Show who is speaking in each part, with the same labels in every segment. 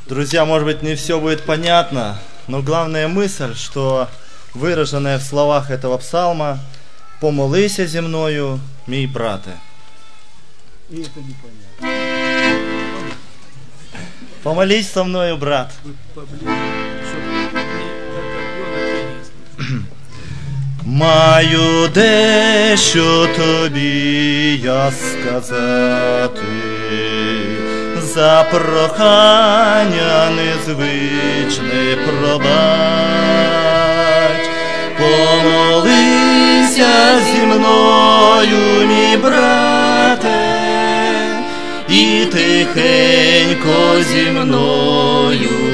Speaker 1: Друзья, может быть, не все будет понятно, но главная мысль, что выраженная в словах этого псалма: «Помолися зі мною, мій брате».
Speaker 2: И это непонятно.
Speaker 1: Помолись со мною, брат.
Speaker 2: Вы поближе, чтобы не аккордеон.
Speaker 1: Маю дещо тобі я сказати, за прохання незвичне пробач. Помолися зі мною, мій брате, і тихенько зі мною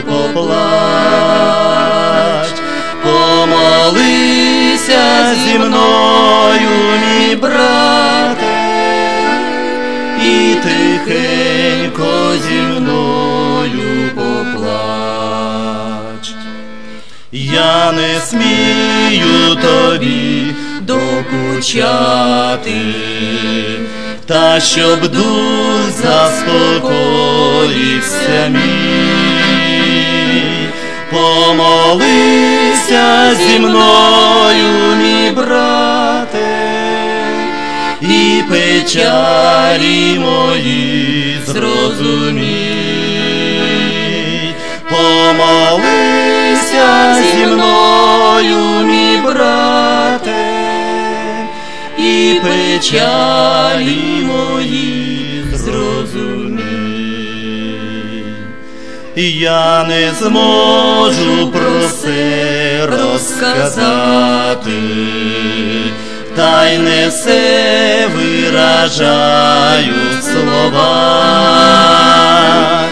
Speaker 1: поплач. Помолися зі мною, мій брате, і тихенько зі мною поплач. Я не смію тобі докучати, та щоб дух заспокоївся мій. Помолися зі мною, мій брате, і печалі мої зрозумій. Помолися зі мною, мій брате, і печалі мої зрозумій. Я не зможу про це розказати, та й не все виражаю в словах.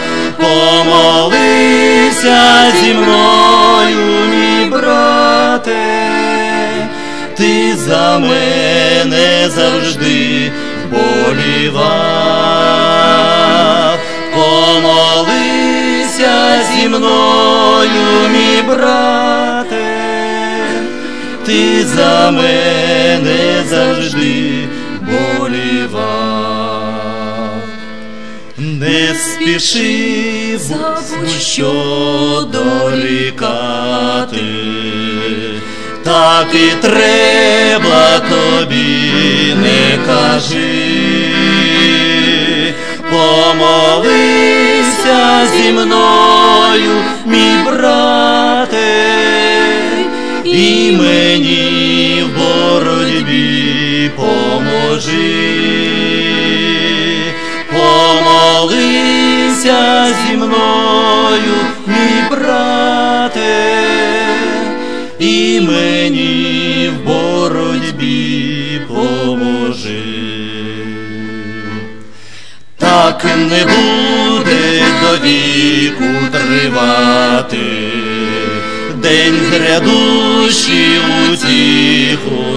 Speaker 1: Помолися зі мною, мій брате, ти за мене завжди вболівав. Помолися зі мною, мій брате, ти за мене завжди болівав. Не спіши, що дорікати, так і треба тобі, не кажи. Помолися зі мною, мій брате, і мені в боротьбі поможи. Помолися зі мною, мій брате, і мені в боротьбі поможи. Так не буде до віку тривати, день грядущий утіху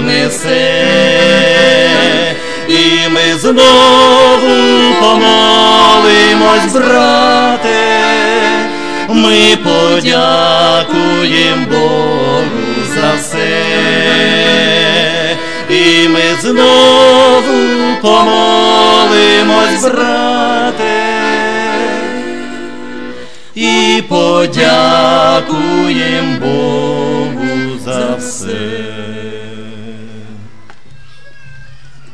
Speaker 1: несе, і ми знову помолимось, брате, ми подякуємо Богу за все, і ми знову помолимось, брате, і подякуємо Богу